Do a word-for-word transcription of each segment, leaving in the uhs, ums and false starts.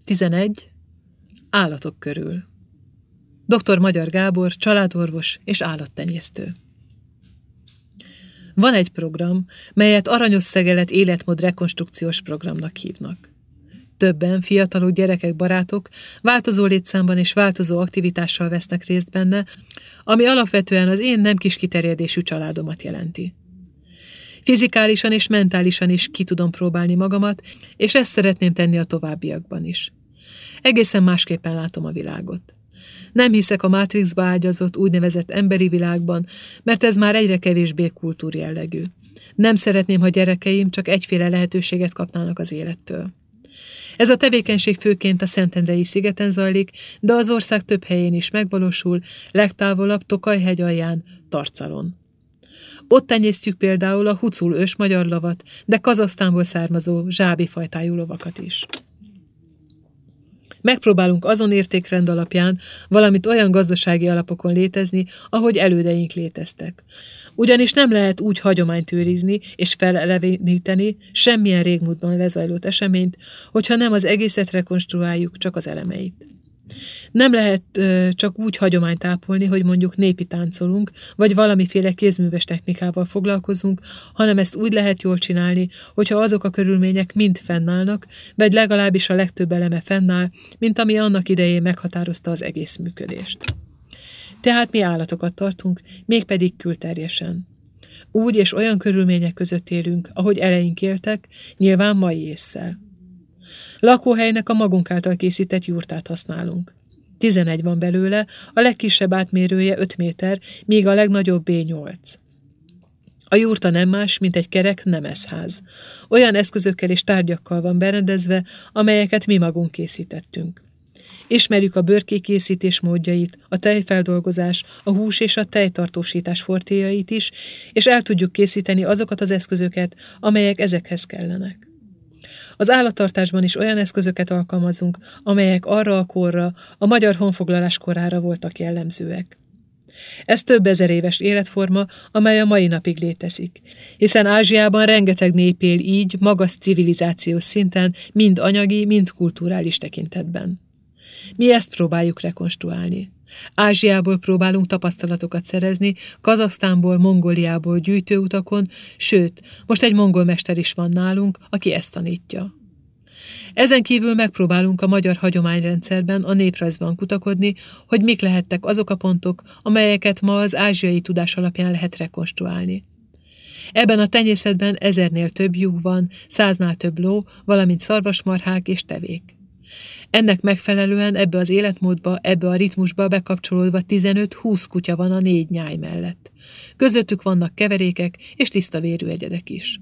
tizenegy. Állatok körül. doktor Magyar Gábor, családorvos és állattenyésztő. Van egy program, melyet Aranyos Szegelet életmód rekonstrukciós programnak hívnak. Többen, fiatalok, gyerekek, barátok változó létszámban és változó aktivitással vesznek részt benne, ami alapvetően az én nem kis kiterjedésű családomat jelenti. Fizikálisan és mentálisan is ki tudom próbálni magamat, és ezt szeretném tenni a továbbiakban is. Egészen másképpen látom a világot. Nem hiszek a Matrixba ágyazott úgynevezett emberi világban, mert ez már egyre kevésbé kultúrjellegű. Nem szeretném, ha gyerekeim csak egyféle lehetőséget kapnának az élettől. Ez a tevékenység főként a Szentendrei szigeten zajlik, de az ország több helyén is megvalósul, legtávolabb Tokaj-hegy alján, Tarcalon. Ott tenyésztjük például a hucul ős magyar lavat, de Kazahsztánból származó zsábi fajtájú lovakat is. Megpróbálunk azon értékrend alapján, valamint olyan gazdasági alapokon létezni, ahogy elődeink léteztek. Ugyanis nem lehet úgy hagyományt őrizni és feleleveníteni semmilyen régmúltban lezajlott eseményt, hogyha nem az egészet rekonstruáljuk, csak az elemeit. Nem lehet ö, csak úgy hagyományt ápolni, hogy mondjuk népi táncolunk, vagy valamiféle kézműves technikával foglalkozunk, hanem ezt úgy lehet jól csinálni, hogyha azok a körülmények mind fennállnak, vagy legalábbis a legtöbb eleme fennáll, mint ami annak idején meghatározta az egész működést. Tehát mi állatokat tartunk, mégpedig külterjesen. Úgy és olyan körülmények között élünk, ahogy eleink éltek, nyilván mai ésszel. Lakóhelynek a magunk által készített jurtát használunk. tizenegy van belőle, a legkisebb átmérője öt méter, míg a legnagyobbé nyolc. A jurta nem más, mint egy kerek nemeszház. Olyan eszközökkel és tárgyakkal van berendezve, amelyeket mi magunk készítettünk. Ismerjük a bőrkékészítés módjait, a tejfeldolgozás, a hús és a tejtartósítás fortéjait is, és el tudjuk készíteni azokat az eszközöket, amelyek ezekhez kellenek. Az állattartásban is olyan eszközöket alkalmazunk, amelyek arra a korra, a magyar honfoglalás korára voltak jellemzőek. Ez több ezer éves életforma, amely a mai napig létezik, hiszen Ázsiában rengeteg nép él így magas civilizációs szinten, mind anyagi, mind kulturális tekintetben. Mi ezt próbáljuk rekonstruálni. Ázsiából próbálunk tapasztalatokat szerezni, Kazahsztánból, Mongóliából gyűjtőutakon, sőt, most egy mongol mester is van nálunk, aki ezt tanítja. Ezen kívül megpróbálunk a magyar hagyományrendszerben, a néprajzban kutakodni, hogy mik lehettek azok a pontok, amelyeket ma az ázsiai tudás alapján lehet rekonstruálni. Ebben a tenyészetben ezernél több juh van, száznál több ló, valamint szarvasmarhák és tevék. Ennek megfelelően ebbe az életmódba, ebbe a ritmusba bekapcsolódva tizenöt-húsz kutya van a négy nyáj mellett. Közöttük vannak keverékek és tisztavérű egyedek is.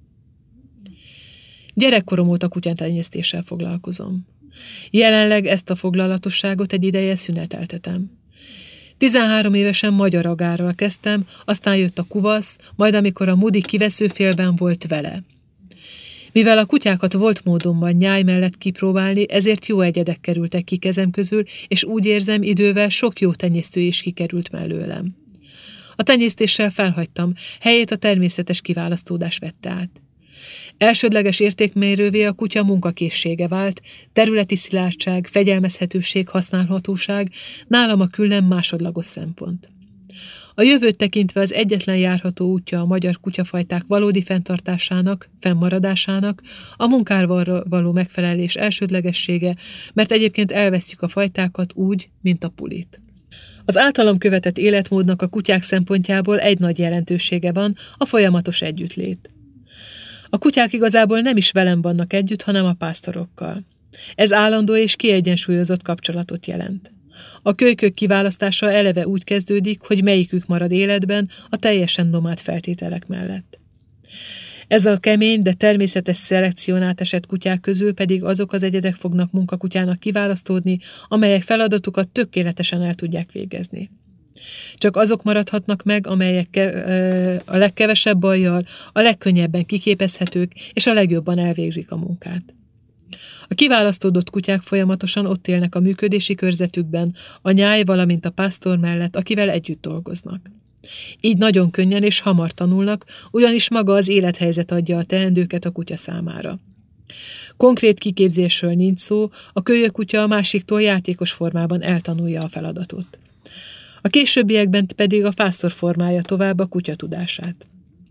Gyerekkorom óta kutyatenyésztéssel foglalkozom. Jelenleg ezt a foglalatosságot egy ideje szüneteltetem. tizenhárom évesen magyar agárral kezdtem, aztán jött a kuvasz, majd amikor a Mudi kiveszőfélben volt vele. Mivel a kutyákat volt módonban nyáj mellett kipróbálni, ezért jó egyedek kerültek ki kezem közül, és úgy érzem, idővel sok jó tenyésztő is kikerült mellőlem. A tenyésztéssel felhagytam, helyét a természetes kiválasztódás vette át. Elsődleges értékmérővé a kutya munkakészsége vált, területi szilárdság, fegyelmezhetőség, használhatóság, nálam a külön másodlagos szempont. A jövőt tekintve az egyetlen járható útja a magyar kutyafajták valódi fenntartásának, fennmaradásának, a munkára való megfelelés elsődlegessége, mert egyébként elvesszük a fajtákat úgy, mint a pulit. Az általam követett életmódnak a kutyák szempontjából egy nagy jelentősége van, a folyamatos együttlét. A kutyák igazából nem is velem vannak együtt, hanem a pásztorokkal. Ez állandó és kiegyensúlyozott kapcsolatot jelent. A kölykök kiválasztása eleve úgy kezdődik, hogy melyikük marad életben a teljesen nomád feltételek mellett. Ez a kemény, de természetes szelekción esett kutyák közül pedig azok az egyedek fognak munkakutyának kiválasztódni, amelyek feladatukat tökéletesen el tudják végezni. Csak azok maradhatnak meg, amelyek a legkevesebb bajjal, a legkönnyebben kiképezhetők és a legjobban elvégzik a munkát. A kiválasztódott kutyák folyamatosan ott élnek a működési körzetükben, a nyáj, valamint a pásztor mellett, akivel együtt dolgoznak. Így nagyon könnyen és hamar tanulnak, ugyanis maga az élethelyzet adja a teendőket a kutya számára. Konkrét kiképzésről nincs szó, a kölyökutya a másiktól játékos formában eltanulja a feladatot. A későbbiekben pedig a pásztor formálja tovább a kutya tudását.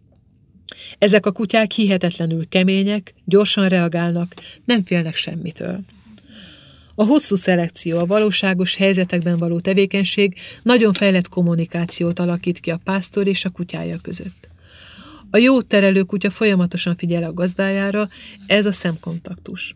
Ezek a kutyák hihetetlenül kemények, gyorsan reagálnak, nem félnek semmitől. A hosszú szelekció, a valóságos helyzetekben való tevékenység nagyon fejlett kommunikációt alakít ki a pásztor és a kutyája között. A jó terelő kutya folyamatosan figyel a gazdájára, ez a szemkontaktus.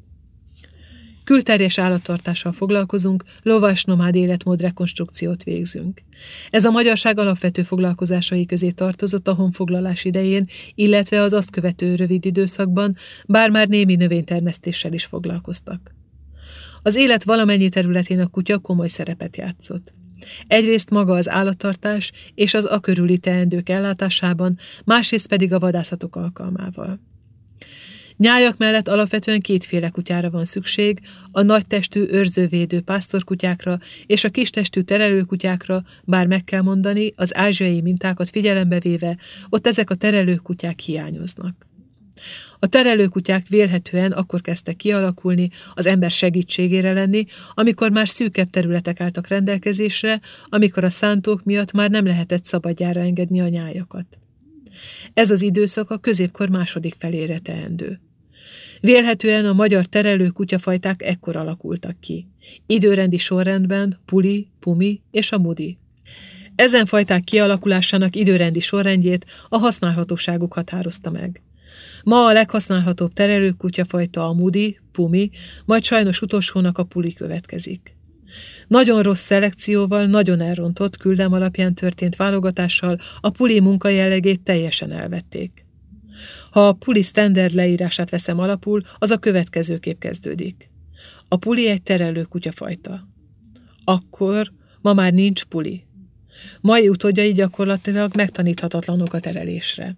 Külterjes állattartással foglalkozunk, lovas-nomád életmód rekonstrukciót végzünk. Ez a magyarság alapvető foglalkozásai közé tartozott a honfoglalás idején, illetve az azt követő rövid időszakban, bár már némi növénytermesztéssel is foglalkoztak. Az élet valamennyi területén a kutya komoly szerepet játszott. Egyrészt maga az állattartás és az a körüli teendők ellátásában, másrészt pedig a vadászatok alkalmával. Nyájak mellett alapvetően kétféle kutyára van szükség, a nagytestű őrzővédő pásztorkutyákra és a kistestű terelőkutyákra, bár meg kell mondani, az ázsiai mintákat figyelembe véve, ott ezek a terelőkutyák hiányoznak. A terelőkutyák vélhetően akkor kezdtek kialakulni, az ember segítségére lenni, amikor már szűkebb területek álltak rendelkezésre, amikor a szántók miatt már nem lehetett szabadjára engedni a nyájakat. Ez az időszak a középkor második felére teendő. Vélhetően a magyar terelő kutyafajták ekkor alakultak ki. Időrendi sorrendben Puli, Pumi és a Mudi. Ezen fajták kialakulásának időrendi sorrendjét a használhatóságuk határozta meg. Ma a leghasználhatóbb terelő kutyafajta a Mudi, Pumi, majd sajnos utolsónak a Puli következik. Nagyon rossz szelekcióval, nagyon elrontott küldem alapján történt válogatással a Puli munkajellegét teljesen elvették. Ha a Puli standard leírását veszem alapul, az a következőképp kezdődik. A Puli egy terelő kutyafajta. Akkor ma már nincs Puli. Mai utódjai gyakorlatilag megtaníthatatlanok a terelésre.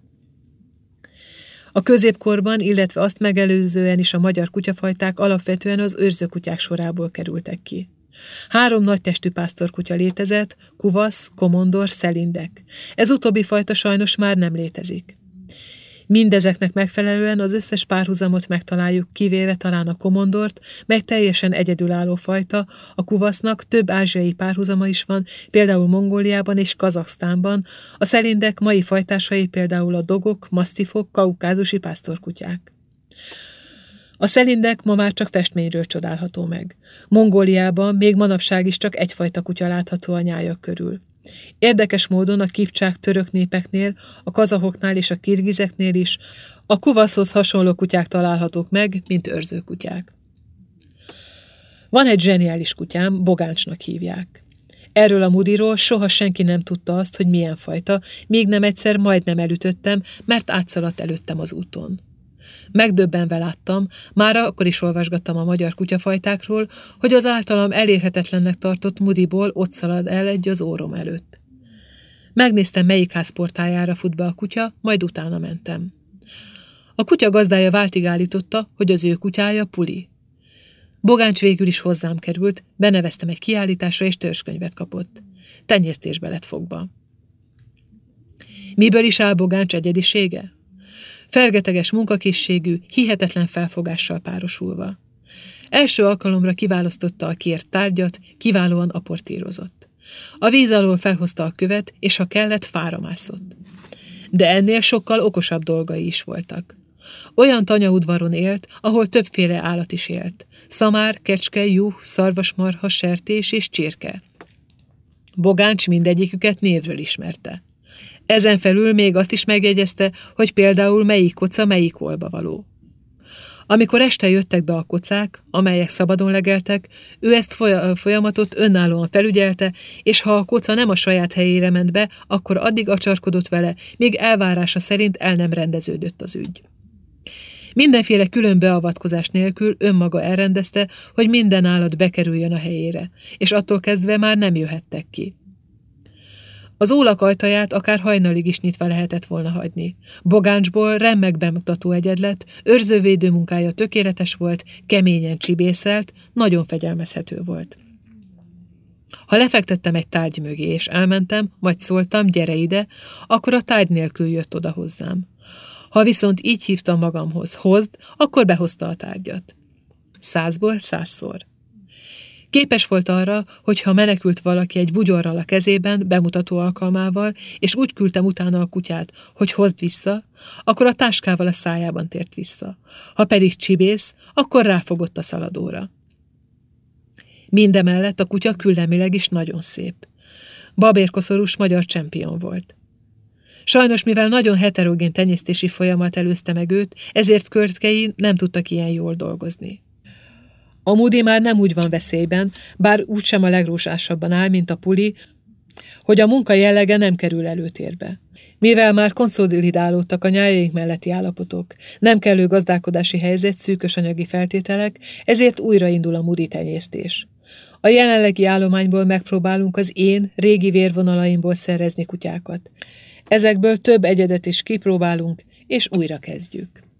A középkorban, illetve azt megelőzően is a magyar kutyafajták alapvetően az őrzőkutyák sorából kerültek ki. Három nagytestű pásztorkutya létezett, kuvasz, komondor, szelindek. Ez utóbbi fajta sajnos már nem létezik. Mindezeknek megfelelően az összes párhuzamot megtaláljuk, kivéve talán a komondort, mely teljesen egyedülálló fajta, a kuvasznak több ázsiai párhuzama is van, például Mongóliában és Kazaksztánban, a szelindek mai fajtásai például a dogok, masztifok, kaukázusi pásztorkutyák. A szelindek ma már csak festményről csodálható meg. Mongóliában még manapság is csak egyfajta kutya látható a nyájak körül. Érdekes módon a kipcsák török népeknél, a kazahoknál és a kirgizeknél is a kuvaszhoz hasonló kutyák találhatók meg, mint őrzőkutyák. Van egy zseniális kutyám, Bogáncsnak hívják. Erről a Mudiról soha senki nem tudta azt, hogy milyen fajta, még nem egyszer majdnem elütöttem, mert átszaladt előttem az úton. Megdöbbenve láttam, már akkor is olvasgattam a magyar kutyafajtákról, hogy az általam elérhetetlennek tartott Mudiból ott szalad el egy az órom előtt. Megnéztem, melyik házportájára fut be a kutya, majd utána mentem. A kutya gazdája váltig állította, hogy az ő kutyája Puli. Bogáncs végül is hozzám került, beneveztem egy kiállításra és törzskönyvet kapott. Tenyésztésbe lett fogva. Miből is áll Bogáncs egyedisége? Fergeteges munkakészségű, hihetetlen felfogással párosulva. Első alkalomra kiválasztotta a kért tárgyat, kiválóan aportírozott. A víz alól felhozta a követ, és ha kellett, fára mászott. De ennél sokkal okosabb dolgai is voltak. Olyan tanyaudvaron élt, ahol többféle állat is élt. Szamár, kecske, juh, szarvasmarha, sertés és csirke. Bogáncs mindegyiküket névről ismerte. Ezen felül még azt is megjegyezte, hogy például melyik koca melyik olba való. Amikor este jöttek be a kocák, amelyek szabadon legeltek, ő ezt folyamatot önállóan felügyelte, és ha a koca nem a saját helyére ment be, akkor addig acsarkodott vele, míg elvárása szerint el nem rendeződött az ügy. Mindenféle külön beavatkozás nélkül önmaga elrendezte, hogy minden állat bekerüljön a helyére, és attól kezdve már nem jöhettek ki. Az ólak ajtaját akár hajnalig is nyitva lehetett volna hagyni. Bogáncsból remek bemutató egyed lett, őrzővédő munkája tökéletes volt, keményen csibészelt, nagyon fegyelmezhető volt. Ha lefektettem egy tárgy mögé és elmentem, majd szóltam, gyere ide, akkor a tárgy nélkül jött oda hozzám. Ha viszont így hívtam magamhoz, hozd, akkor behozta a tárgyat. Százból százszor. Képes volt arra, hogy ha menekült valaki egy bugyorral a kezében, bemutató alkalmával, és úgy küldtem utána a kutyát, hogy hozd vissza, akkor a táskával a szájában tért vissza. Ha pedig csibész, akkor ráfogott a szaladóra. Mindemellett a kutya küldemileg is nagyon szép. Babérkoszorús magyar csempion volt. Sajnos, mivel nagyon heterogén tenyésztési folyamat előzte meg őt, ezért körtkei nem tudtak ilyen jól dolgozni. A Moody már nem úgy van veszélyben, bár úgysem a legrózsásabban áll, mint a Puli, hogy a munka jellege nem kerül előtérbe. Mivel már konszolidálódtak a nyájaink melletti állapotok, nem kellő gazdálkodási helyzet, szűkös anyagi feltételek, ezért újraindul a Moody tenyésztés. A jelenlegi állományból megpróbálunk az én régi vérvonalaimból szerezni kutyákat. Ezekből több egyedet is kipróbálunk, és újra kezdjük.